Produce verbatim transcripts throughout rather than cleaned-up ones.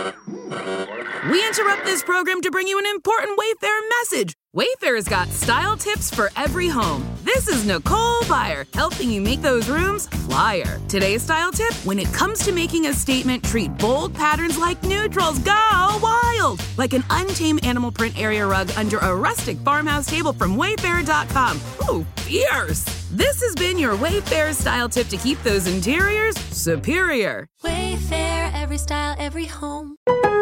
We interrupt this program to bring you an important Wayfair message. Wayfair's got style tips for every home. This is Nicole Byer, helping you make those rooms flyer. Today's style tip: when it comes to making a statement, treat bold patterns like neutrals. Go wild! Like an untamed animal print area rug under a rustic farmhouse table from Wayfair dot com. Ooh, fierce! This has been your Wayfair style tip to keep those interiors superior. Wayfair, every style, every home.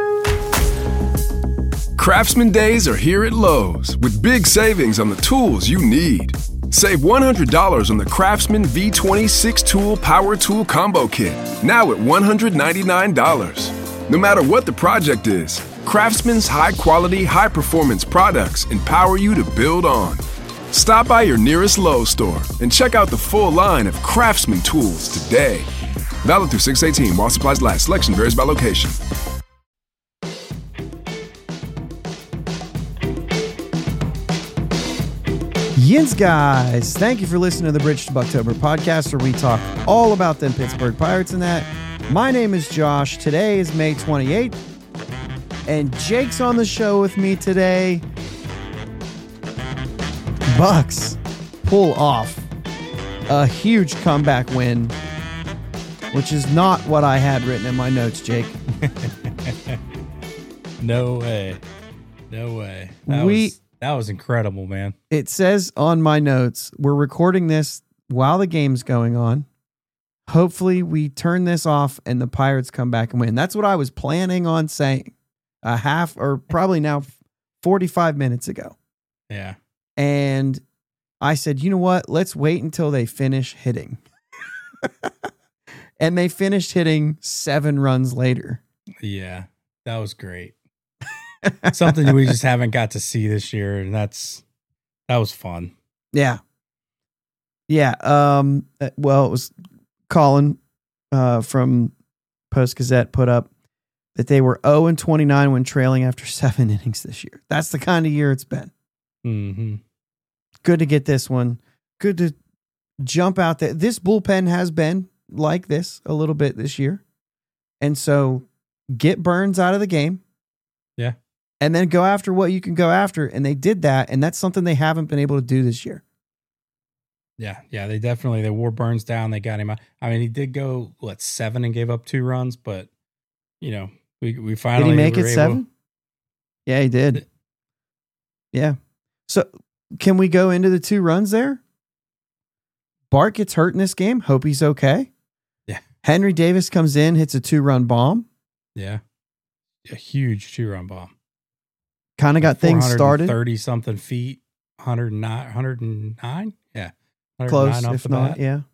Craftsman Days are here at Lowe's with big savings on the tools you need. Save one hundred dollars on the Craftsman V twenty-six Tool Power Tool Combo Kit, now at one hundred ninety-nine dollars. No matter what the project is, Craftsman's high-quality, high-performance products empower you to build on. Stop by your nearest Lowe's store and check out the full line of Craftsman tools today. Valid through six eighteen while supplies last. Selection varies by location. Yins, guys, thank you for listening to the Bridge to Bucktober podcast, where we talk all about them Pittsburgh Pirates and that. My name is Josh. Today is May twenty-eighth, and Jake's on the show with me today. Bucks pull off a huge comeback win, which is not what I had written in my notes, Jake. No way. No way. That we... was- That was incredible, man. It says on my notes, we're recording this while the game's going on. Hopefully we turn this off and the Pirates come back and win. That's what I was planning on saying a half or probably now forty-five minutes ago. Yeah. And I said, you know what? Let's wait until they finish hitting. And they finished hitting seven runs later. Yeah. That was great. Something we just haven't got to see this year, and that's that was fun. Yeah. Yeah. Um, well, it was Colin uh, from Post Gazette put up that they were oh and twenty-nine when trailing after seven innings this year. That's the kind of year it's been. Mm-hmm. Good to get this one. Good to jump out there. This bullpen has been like this a little bit this year. And so get Burns out of the game. Yeah. And then go after what you can go after. And they did that. And that's something they haven't been able to do this year. Yeah. Yeah. They definitely, they wore Burns down. They got him out. I mean, he did go, what, seven and gave up two runs, but, you know, we, we finally. Did he make were it able, seven? Yeah, he did. Yeah. So can we go into the two runs there? Bart gets hurt in this game. Hope he's okay. Yeah. Henry Davis comes in, hits a two run bomb. Yeah. A huge two run bomb. Kind of got things started. thirty something feet, one hundred nine, one hundred nine. Yeah. Close, if not. Bat. Yeah.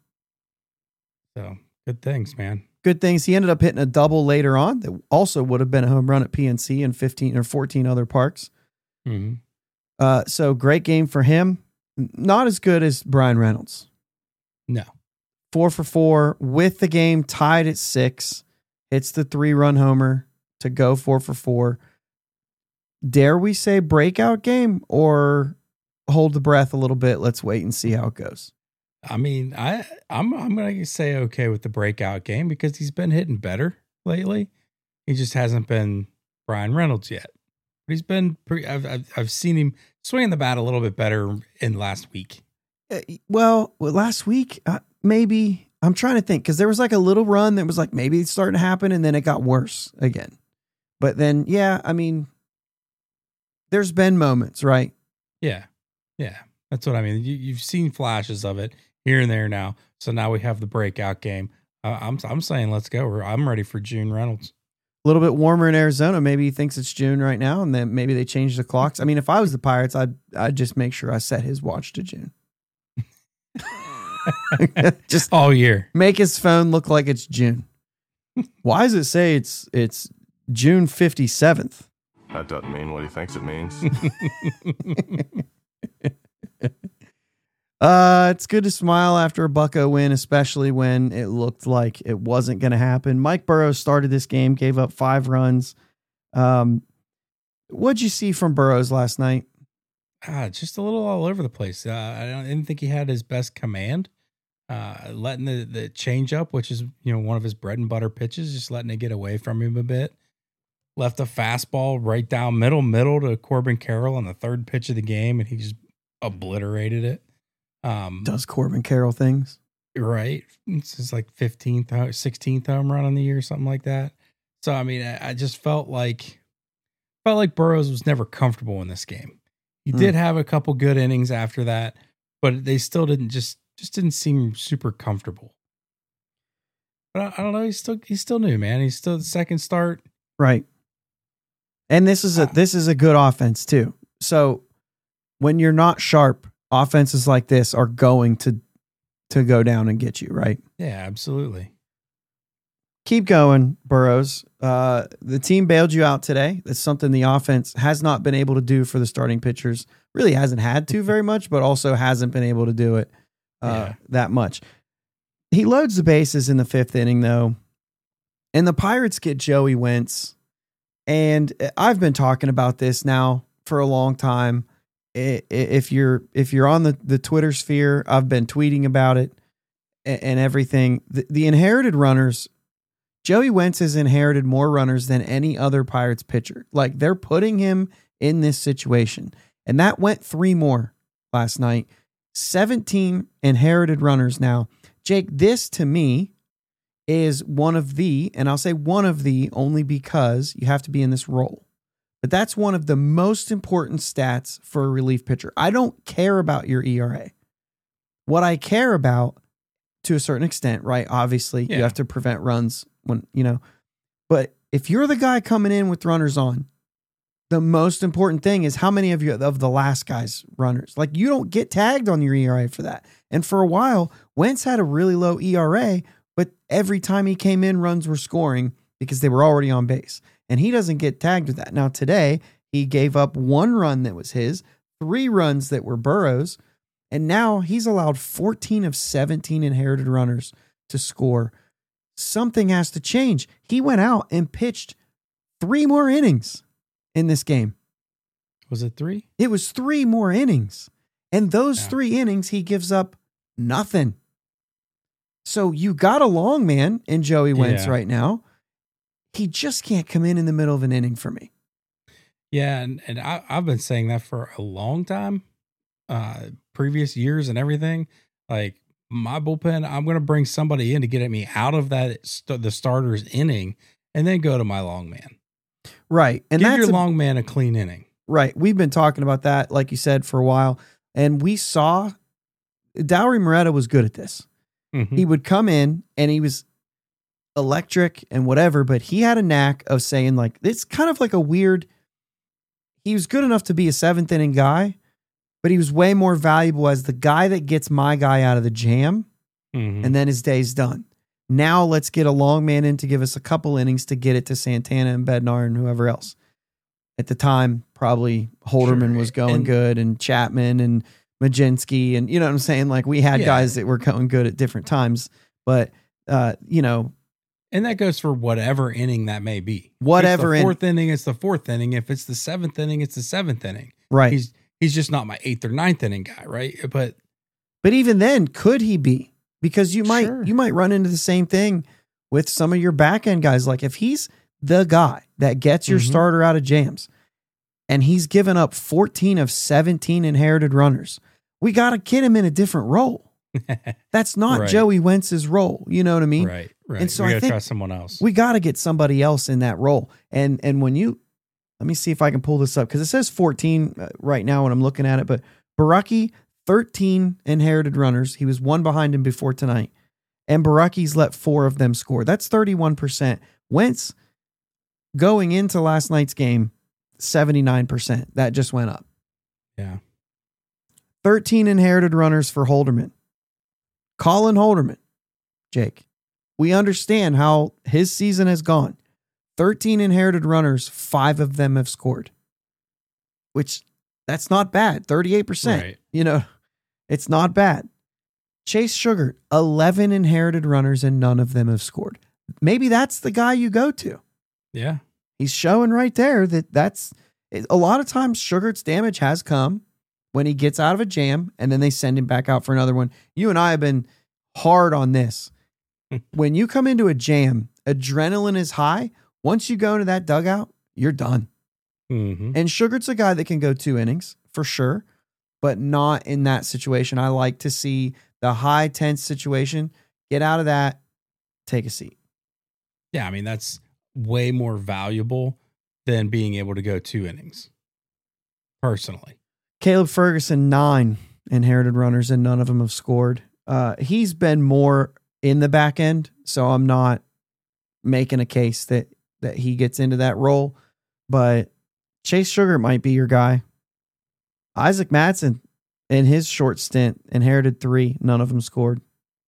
So good things, man. Good things. He ended up hitting a double later on that also would have been a home run at P N C and fifteen or fourteen other parks. Mm-hmm. Uh, so great game for him. Not as good as Brian Reynolds. No. Four for four with the game tied at six. Hits the three run homer to go four for four. Dare we say breakout game or hold the breath a little bit? Let's wait and see how it goes. I mean, I I'm I'm gonna say okay with the breakout game because he's been hitting better lately. He just hasn't been Brian Reynolds yet. But he's been pretty. I've I've, I've seen him swinging the bat a little bit better in last week. Uh, well, well, last week uh, maybe I'm trying to think because there was like a little run that was like maybe it's starting to happen and then it got worse again. But then yeah, I mean. There's been moments, right? Yeah. Yeah. That's what I mean. You, you've seen flashes of it here and there now. So now we have the breakout game. Uh, I'm I'm saying let's go. We're, I'm ready for June Reynolds. A little bit warmer in Arizona. Maybe he thinks it's June right now, and then maybe they change the clocks. I mean, if I was the Pirates, I'd I'd just make sure I set his watch to June. Just all year. Make his phone look like it's June. Why does it say it's it's June fifty-seventh? That doesn't mean what he thinks it means. uh, it's good to smile after a Bucko win, especially when it looked like it wasn't going to happen. Mike Burrows started this game, gave up five runs. Um, what'd you see from Burrows last night? Ah, just a little all over the place. Uh, I, don't, I didn't think he had his best command. Uh, letting the, the change up, which is, you know, one of his bread and butter pitches, just letting it get away from him a bit. left a fastball right down middle, middle to Corbin Carroll on the third pitch of the game, and he just obliterated it. Um, Does Corbin Carroll things? Right. It's just like fifteenth, sixteenth home run on the year, something like that. So, I mean, I, I just felt like, felt like Burrows was never comfortable in this game. He mm. did have a couple good innings after that, but they still didn't just, just didn't seem super comfortable. But I, I don't know. He's still, he's still new, man. He's still the second start. Right. And this is a, uh, this is a good offense too. So when you're not sharp, offenses like this are going to, to go down and get you, right? Yeah, absolutely. Keep going, Burrows. Uh, the team bailed you out today. That's something the offense has not been able to do for the starting pitchers. Really hasn't had to very much, but also hasn't been able to do it uh, yeah. that much. He loads the bases in the fifth inning, though, and the Pirates get Joey Wentz. And I've been talking about this now for a long time. If you're if you're on the, the Twitter sphere, I've been tweeting about it and, and everything. The, the inherited runners, Joey Wentz has inherited more runners than any other Pirates pitcher. Like, they're putting him in this situation. And that went three more last night. seventeen inherited runners now. Jake, this to me is one of the, and I'll say one of the only because you have to be in this role. But that's one of the most important stats for a relief pitcher. I don't care about your E R A. What I care about, to a certain extent, right? Obviously, yeah. you have to prevent runs when, you know, but if you're the guy coming in with runners on, the most important thing is how many of you of the last guy's runners. Like, you don't get tagged on your E R A for that. And for a while, Wentz had a really low E R A, but every time he came in, runs were scoring because they were already on base. And he doesn't get tagged with that. Now, today, he gave up one run that was his, three runs that were Burrow's, and now he's allowed fourteen of seventeen inherited runners to score. Something has to change. He went out and pitched three more innings in this game. Was it three? It was three more innings. And those yeah. three innings, he gives up nothing. So you got a long man in Joey Wentz yeah. right now. He just can't come in in the middle of an inning for me. Yeah, and, and I, I've been saying that for a long time, uh, previous years and everything. Like, my bullpen, I'm going to bring somebody in to get at me out of that st- the starter's inning and then go to my long man. Right. And Give that's your a, long man a clean inning. Right. We've been talking about that, like you said, for a while. And we saw Dowry Moretta was good at this. Mm-hmm. He would come in and he was electric and whatever, but he had a knack of saying, like, it's kind of like a weird, he was good enough to be a seventh inning guy, but he was way more valuable as the guy that gets my guy out of the jam. Mm-hmm. And then his day's done. Now let's get a long man in to give us a couple innings to get it to Santana and Bednar and whoever else. At the time, probably Holderman sure. was going and, good, and Chapman and Majinski, and you know what I'm saying? Like, we had yeah. guys that were going good at different times, but uh, you know, and that goes for whatever inning that may be. Whatever if it's the fourth in- inning, it's the fourth inning. If it's the seventh inning, it's the seventh inning. Right. He's he's just not my eighth or ninth inning guy, right? But but even then, could he be? Because you might sure. you might run into the same thing with some of your back end guys. Like, if he's the guy that gets your mm-hmm. starter out of jams, and he's given up fourteen of seventeen inherited runners, we got to get him in a different role. That's not right. Joey Wentz's role. You know what I mean? Right, right. And so we I gotta think try someone else. We got to get somebody else in that role. And and when you, let me see if I can pull this up, because it says fourteen right now when I'm looking at it, but Baraki, thirteen inherited runners. He was one behind him before tonight. And Baraki's let four of them score. That's thirty-one percent. Wentz, going into last night's game, seventy-nine percent. That just went up. Yeah. thirteen inherited runners for Holderman. Colin Holderman, Jake, we understand how his season has gone. thirteen inherited runners, five of them have scored, which that's not bad. thirty-eight percent. Right. You know, it's not bad. Chase Sugar, eleven inherited runners and none of them have scored. Maybe that's the guy you go to. Yeah. He's showing right there that that's a lot of times Sugar's damage has come when he gets out of a jam and then they send him back out for another one. You and I have been hard on this. When you come into a jam, adrenaline is high. Once you go into that dugout, you're done. Mm-hmm. And Sugart's a guy that can go two innings for sure, but not in that situation. I like to see the high tense situation, get out of that, take a seat. Yeah, I mean, that's way more valuable than being able to go two innings, personally. Caleb Ferguson, nine inherited runners, and none of them have scored. Uh, he's been more in the back end, so I'm not making a case that, that he gets into that role, but Chase Sugar might be your guy. Isaac Madsen, in his short stint, inherited three. None of them scored.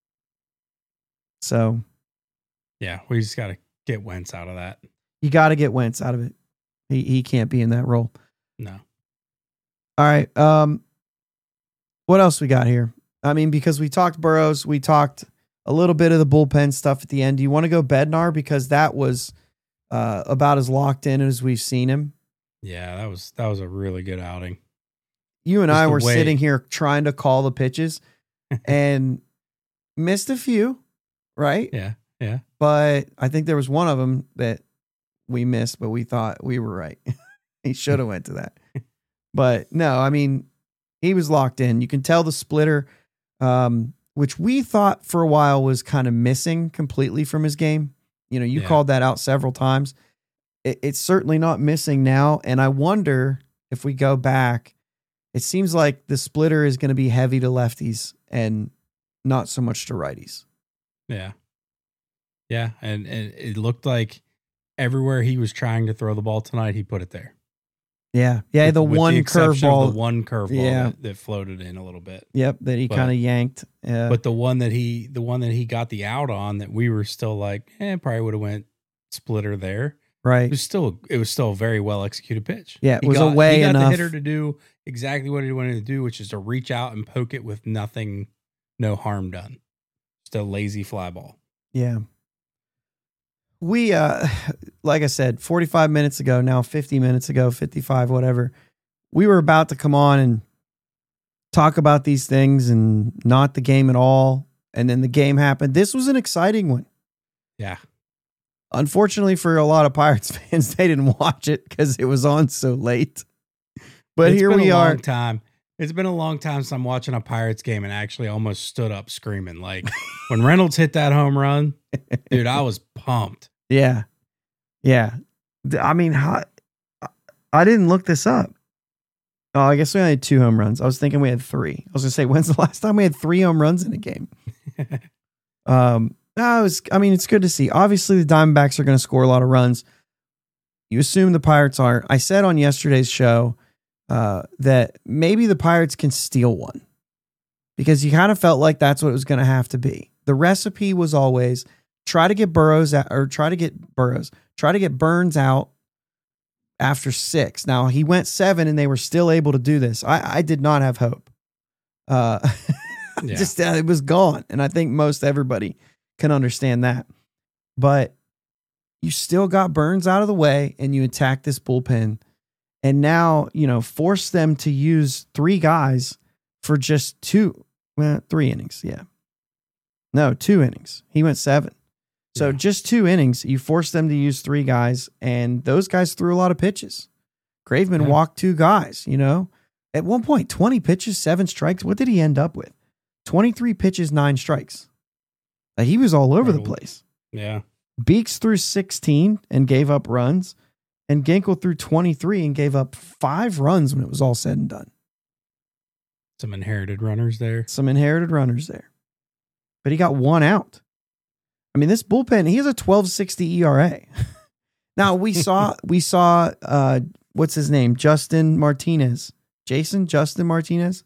So, yeah, we just got to get Wentz out of that. You got to get Wentz out of it. He he can't be in that role. No. All right. Um, what else we got here? I mean, because we talked Burrows, we talked a little bit of the bullpen stuff at the end. Do you want to go Bednar? Because that was uh, about as locked in as we've seen him. Yeah, that was that was a really good outing. You and Just I the were way- sitting here trying to call the pitches and missed a few, right? Yeah, yeah. But I think there was one of them that we missed, but we thought we were right. He should have went to that. But no, I mean, he was locked in. You can tell the splitter, um, which we thought for a while was kind of missing completely from his game. You know, you Yeah. called that out several times. It, it's certainly not missing now. And I wonder if we go back, it seems like the splitter is going to be heavy to lefties and not so much to righties. Yeah. Yeah. And, and it looked like everywhere he was trying to throw the ball tonight, he put it there. Yeah. Yeah. With- the with one exception of curveball. The one curveball Yeah. that, that floated in a little bit. Yep. That he But- kind of yanked. Uh, But the one that he the one that he got the out on that we were still like, eh, probably would have went splitter there. It right. was still it was still a very well executed pitch. Yeah, it He was got, away he got enough. the hitter to do exactly what he wanted to do, which is to reach out and poke it with nothing, no harm done. Just a lazy fly ball. Yeah. We, uh, like I said, forty-five minutes ago, now fifty minutes ago, fifty-five, whatever, we were about to come on and talk about these things and not the game at all. And then the game happened. This was an exciting one. Yeah. Unfortunately for a lot of Pirates fans, they didn't watch it because it was on so late. But It's here been we a are. long time. It's been a long time since I'm watching a Pirates game and actually almost stood up screaming. Like when Reynolds hit that home run, dude, I was pumped. Yeah. Yeah. Th- I mean, how, I didn't look this up. Oh, I guess we only had two home runs. I was thinking we had three. I was going to say, when's the last time we had three home runs in a game? um, no, it was, I mean, it's good to see. Obviously, the Diamondbacks are going to score a lot of runs. You assume the Pirates aren't. I said on yesterday's show uh, that maybe the Pirates can steal one because you kind of felt like that's what it was going to have to be. The recipe was always try to get Burrows out, or try to get Burrows, try to get Burns out after six. Now he went seven and they were still able to do this. I, I did not have hope. Uh, Yeah. just uh, it was gone. And I think most everybody can understand that, but you still got Burns out of the way and you attack this bullpen and now, you know, force them to use three guys for just two, well, three innings. Yeah. No, two innings. He went seven. So Yeah. just two innings, you force them to use three guys, and those guys threw a lot of pitches. Graveman Yeah. walked two guys, you know. At one point, twenty pitches, seven strikes. What did he end up with? twenty-three pitches, nine strikes. Like, he was all over the Probably. place. Yeah. Beeks threw sixteen and gave up runs, and Ginkel threw twenty-three and gave up five runs when it was all said and done. Some inherited runners there. Some inherited runners there. But he got one out. I mean, this bullpen, he has a twelve sixty E R A. Now we saw, we saw, uh, what's his name? Justin Martinez, Jason, Justin Martinez.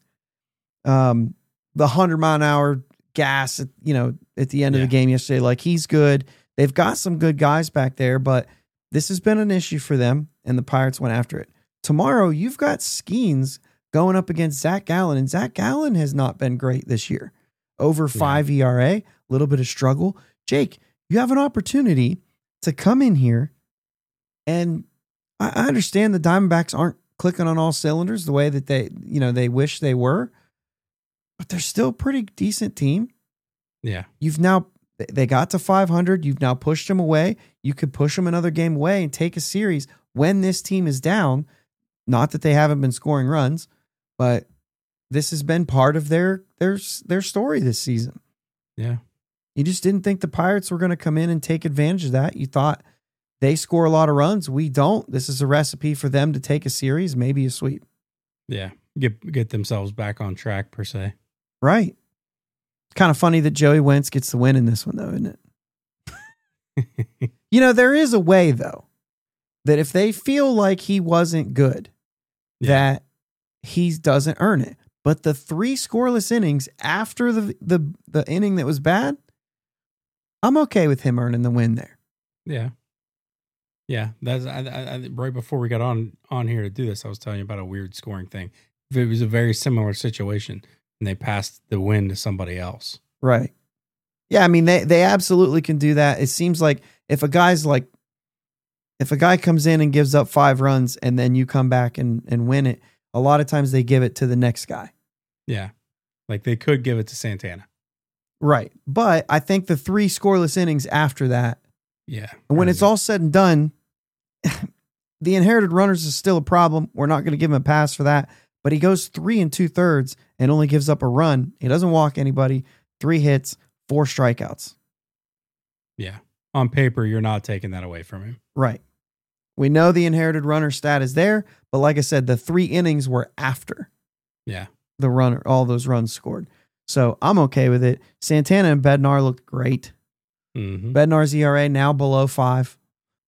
Um, the hundred mile an hour gas, at, you know, at the end of Yeah. the game yesterday. Like, he's good. They've got some good guys back there, but this has been an issue for them, and the Pirates went after it. Tomorrow, you've got Skeens going up against Zach Gallen, and Zach Gallen has not been great this year. Over five E R A, a little bit of struggle. Jake, you have an opportunity to come in here, and I I understand the Diamondbacks aren't clicking on all cylinders the way that they, you know, they wish they were, but they're still a pretty decent team. Yeah. You've now, they got to five hundred. You've now pushed them away. You could push them another game away and take a series. when this team is down, not that they haven't been scoring runs, but this has been part of their their their story this season. Yeah. You just didn't think the Pirates were going to come in and take advantage of that. You thought they score a lot of runs. We don't. This is a recipe for them to take a series, maybe a sweep. Yeah. Get get themselves back on track, per se. Right. Kind of funny that Joey Wentz gets the win in this one, though, isn't it? You know, there is a way, though, that if they feel like he wasn't good, Yeah. that he doesn't earn it. But the three scoreless innings after the, the, the inning that was bad, I'm okay with him earning the win there. Yeah. Yeah. That's I, I, I, right before we got on, on here to do this, I was telling you about a weird scoring thing. It was a very similar situation, and they passed the win to somebody else. Right. Yeah, I mean, they, they absolutely can do that. It seems like if a guy's like, if a guy comes in and gives up five runs and then you come back and, and win it, a lot of times they give it to the next guy. Yeah. Like they could give it to Santana. Right. But I think the three scoreless innings after that, Yeah. and when it's all said and done, the inherited runners is still a problem. We're not going to give him a pass for that. But he goes three and two thirds and only gives up a run. He doesn't walk anybody. Three hits, four strikeouts. Yeah. On paper, you're not taking that away from him. Right. We know the inherited runner stat is there, but like I said, the three innings were after Yeah. the runner, all those runs scored. So I'm okay with it. Santana and Bednar looked great. Mm-hmm. Bednar's E R A now below five,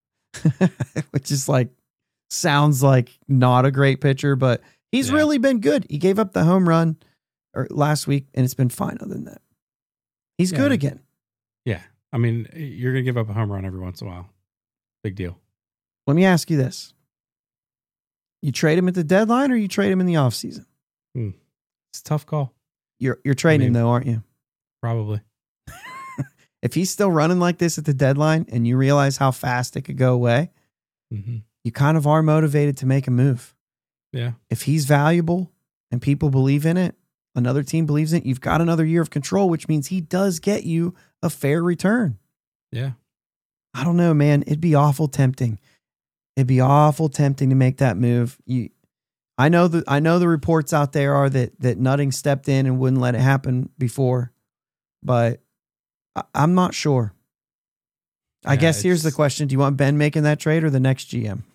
which is like, sounds like not a great pitcher, but he's Yeah. really been good. He gave up the home run or last week, and it's been fine other than that. He's Yeah. good again. Yeah. I mean, you're going to give up a home run every once in a while. Big deal. Let me ask you this. You trade him at the deadline or you trade him in the offseason? It's a tough call. You're you're trading I mean- him though, aren't you? Probably. If he's still running like this at the deadline and you realize how fast it could go away, Mm-hmm. you kind of are motivated to make a move. Yeah. If he's valuable and people believe in it, another team believes in it, you've got another year of control, which means he does get you a fair return. Yeah. I don't know, man. It'd be awful tempting. It'd be awful tempting to make that move. You, I know the I know the reports out there are that that Nutting stepped in and wouldn't let it happen before, but I, I'm not sure. I Yeah, guess here's the it's- question: do you want Ben making that trade or the next G M?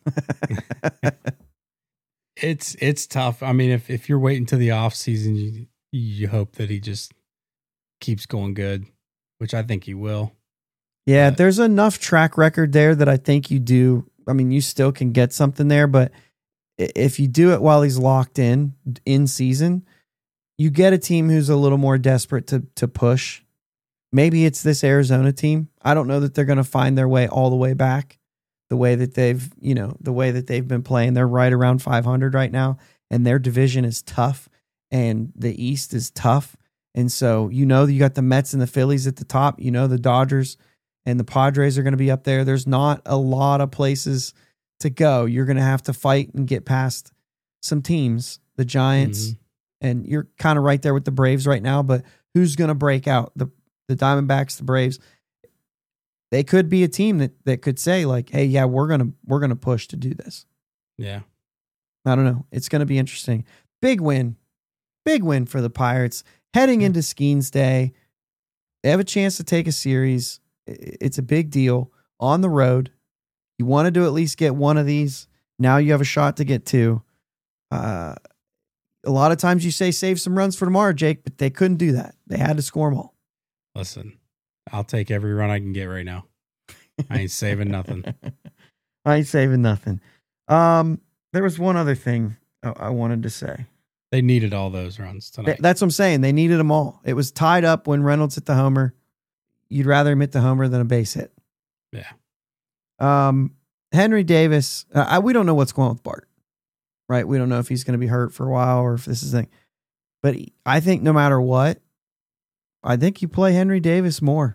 It's it's tough. I mean, if, if you're waiting to the off season, you you hope that he just keeps going good, which I think he will. Yeah, But- there's enough track record there that I think you do. I mean, you still can get something there, but i- if you do it while he's locked in in season, you get a team who's a little more desperate to to push. Maybe it's this Arizona team. I don't know that they're going to find their way all the way back the way that they've, you know, the way that they've been playing. They're right around five hundred right now, and their division is tough, and the East is tough. And so, you know, you got the Mets and the Phillies at the top. You know, the Dodgers and the Padres are going to be up there. There's not a lot of places to go. You're going to have to fight and get past some teams, the Giants, Mhm. and you're kind of right there with the Braves right now. But who's going to break out? The the Diamondbacks, the Braves. They could be a team that that could say like, "Hey, yeah, we're gonna we're gonna push to do this." Yeah. I don't know. It's going to be interesting. Big win, big win for the Pirates heading Yeah. into Skeens Day. They have a chance to take a series. I- It's a big deal on the road. You wanted to at least get one of these. Now you have a shot to get two. Uh, a lot of times you say save some runs for tomorrow, Jake, but they couldn't do that. They had to score them all. Listen, I'll take every run I can get right now. I ain't saving nothing. I ain't saving nothing. Um, there was one other thing I, I wanted to say. They needed all those runs Th- tonight. That's what I'm saying. They needed them all. It was tied up when Reynolds hit the homer. You'd rather him hit the homer than a base hit. Yeah. Um, Henry Davis, uh, I, we don't know what's going on with Bart, right? We don't know if he's going to be hurt for a while or if this is the thing. But he- I think no matter what, I think you play Henry Davis more.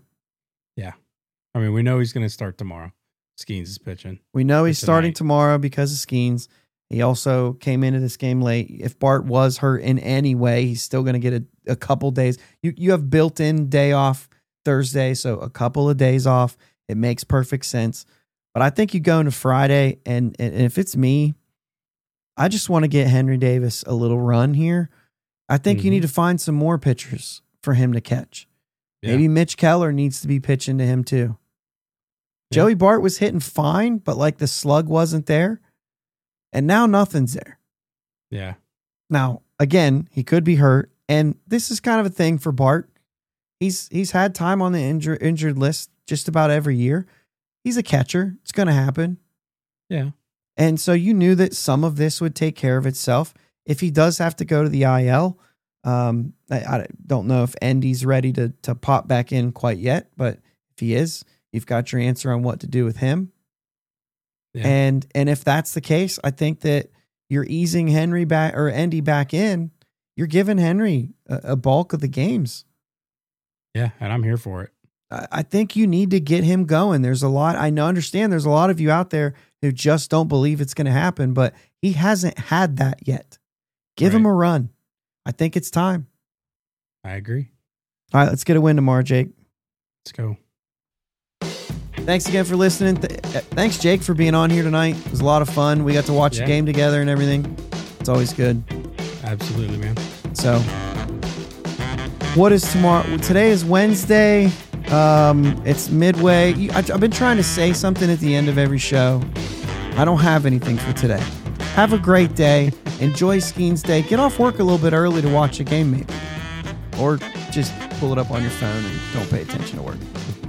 I mean, we know he's going to start tomorrow. Skeens is pitching. We know he's For starting tonight. tomorrow because of Skeens. He also came into this game late. If Bart was hurt in any way, he's still going to get a, a couple days. You you have built-in day off Thursday, so a couple of days off. It makes perfect sense. But I think you go into Friday, and, and if it's me, I just want to get Henry Davis a little run here. I think mm-hmm. you need to find some more pitchers for him to catch. Yeah. Maybe Mitch Keller needs to be pitching to him too. Yeah. Joey Bart was hitting fine, but like the slug wasn't there. And now nothing's there. Yeah. Now, again, he could be hurt. And this is kind of a thing for Bart. He's he's had time on the injur- injured list just about every year. He's a catcher. It's going to happen. Yeah. And so you knew that some of this would take care of itself. If he does have to go to the I L, um, I, I don't know if Endy's ready to to pop back in quite yet, but if he is, you've got your answer on what to do with him. Yeah. And and if that's the case, I think that you're easing Henry back or Endy back in. You're giving Henry a, a bulk of the games. Yeah, and I'm here for it. I think you need to get him going. There's a lot. I know, understand there's a lot of you out there who just don't believe it's going to happen, but he hasn't had that yet. Give right. him a run. I think it's time. I agree. All right, let's get a win tomorrow, Jake. Let's go. Thanks again for listening. Th- thanks, Jake, for being on here tonight. It was a lot of fun. We got to watch yeah. the game together and everything. It's always good. Absolutely, man. So, what is tomorrow? Today is Wednesday. Um, it's midway. I've been trying to say something at the end of every show. I don't have anything for today. Have a great day. Enjoy Skeens Day. Get off work a little bit early to watch a game, maybe. Or just pull it up on your phone and don't pay attention to work.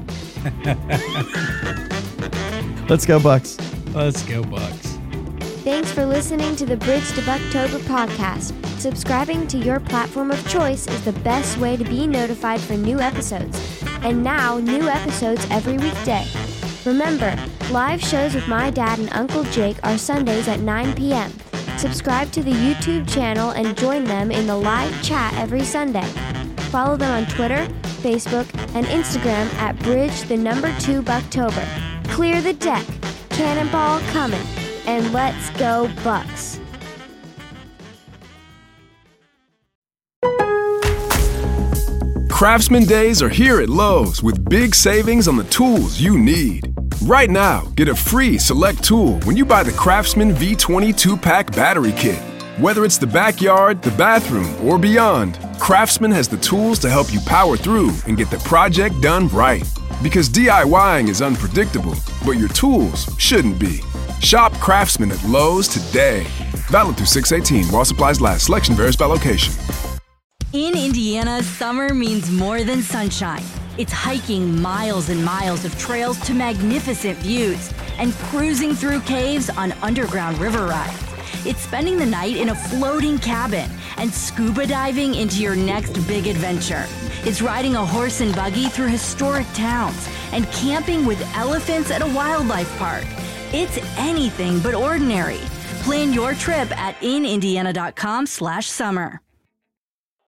Let's go, Bucks. Let's go, Bucks. Thanks for listening to the Bridge to Bucktober podcast. Subscribing to your platform of choice is the best way to be notified for new episodes. And now, new episodes every weekday. Remember, live shows with my dad and Uncle Jake are Sundays at nine p.m. Subscribe to the YouTube channel and join them in the live chat every Sunday. Follow them on Twitter, Facebook, and Instagram at Bridge the number two Bucktober. Clear the deck, cannonball coming, and let's go Bucks. Craftsman Days are here at Lowe's with big savings on the tools you need. Right now, get a free select tool when you buy the Craftsman V twenty two-pack battery kit. Whether it's the backyard, the bathroom, or beyond, Craftsman has the tools to help you power through and get the project done right. Because DIYing is unpredictable, but your tools shouldn't be. Shop Craftsman at Lowe's today. Valid through six eighteen while supplies last. Selection varies by location. In Indiana, summer means more than sunshine. It's hiking miles and miles of trails to magnificent views and cruising through caves on underground river rides. It's spending the night in a floating cabin and scuba diving into your next big adventure. It's riding a horse and buggy through historic towns and camping with elephants at a wildlife park. It's anything but ordinary. Plan your trip at in indiana dot com slash summer.